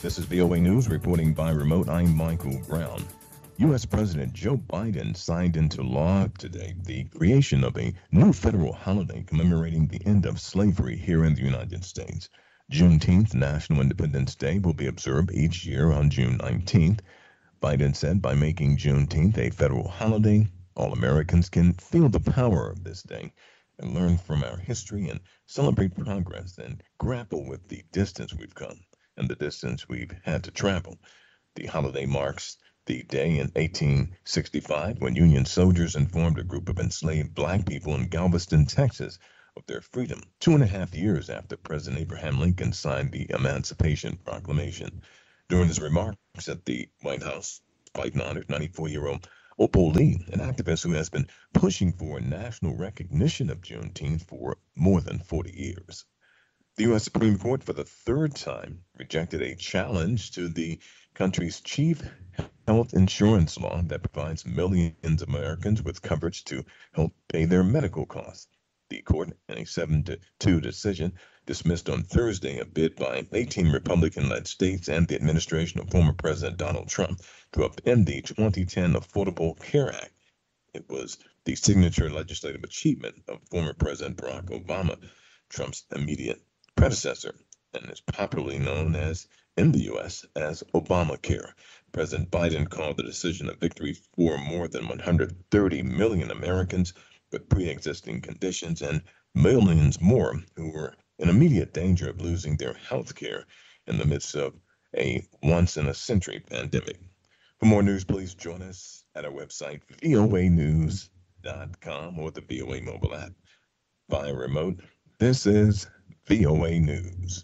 This is VOA News reporting by remote. I'm Michael Brown. U.S. President Joe Biden signed into law today the creation of a new federal holiday commemorating the end of slavery here in the United States. Juneteenth, National Independence Day, will be observed each year on June 19th. Biden said by making Juneteenth a federal holiday, all Americans can feel the power of this day and learn from our history and celebrate progress and grapple with the distance we've come and the distance we've had to travel. The holiday marks the day in 1865 when Union soldiers informed a group of enslaved black people in Galveston, Texas, of their freedom 2.5 years after President Abraham Lincoln signed the Emancipation Proclamation. During his remarks at the White House, Biden honored 94-year-old Opal Lee, an activist who has been pushing for national recognition of Juneteenth for more than 40 years. The U.S. Supreme Court, for the third time, rejected a challenge to the country's chief health insurance law that provides millions of Americans with coverage to help pay their medical costs. The court, in a 7-2 decision, dismissed on Thursday a bid by 18 Republican-led states and the administration of former President Donald Trump to upend the 2010 Affordable Care Act. It was the signature legislative achievement of former President Barack Obama, Trump's immediate predecessor, and is popularly known as in the U.S. as Obamacare. President Biden called the decision a victory for more than 130 million Americans with pre-existing conditions and millions more who were in immediate danger of losing their health care in the midst of a once-in-a-century pandemic. For more news, please join us at our website, voanews.com, or the VOA mobile app. Via remote, this is VOA News.